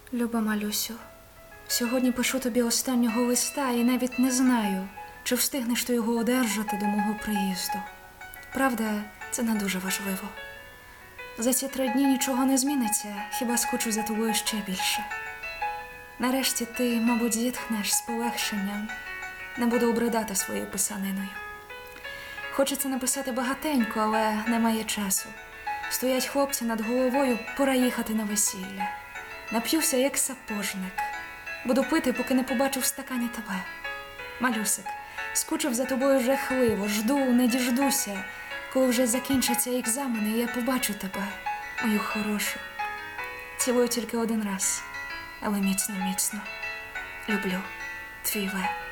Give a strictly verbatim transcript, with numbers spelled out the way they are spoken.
Люба Малюсю, сьогодні пишу тобі останнього листа і навіть не знаю, чи встигнеш ти його одержати до мого приїзду. Правда, це не дуже важливо. За ці три дні нічого не зміниться, хіба скучу за тобою ще більше. Нарешті ти, мабуть, зітхнеш з полегшенням, не буду обридати своєю писаниною. Хочеться написати багатенько, але немає часу. Стоять хлопці над головою, пора їхати на весілля. Нап'юся, як сапожник. Буду пити, поки не побачу в стакані тебе. Малюсик, скучив за тобою жахливо, жду, не діждуся. Коли вже закінчаться екзамени, я побачу тебе, мою хорошу. Цілую тільки один раз, але міцно-міцно. Люблю. Твій Лев.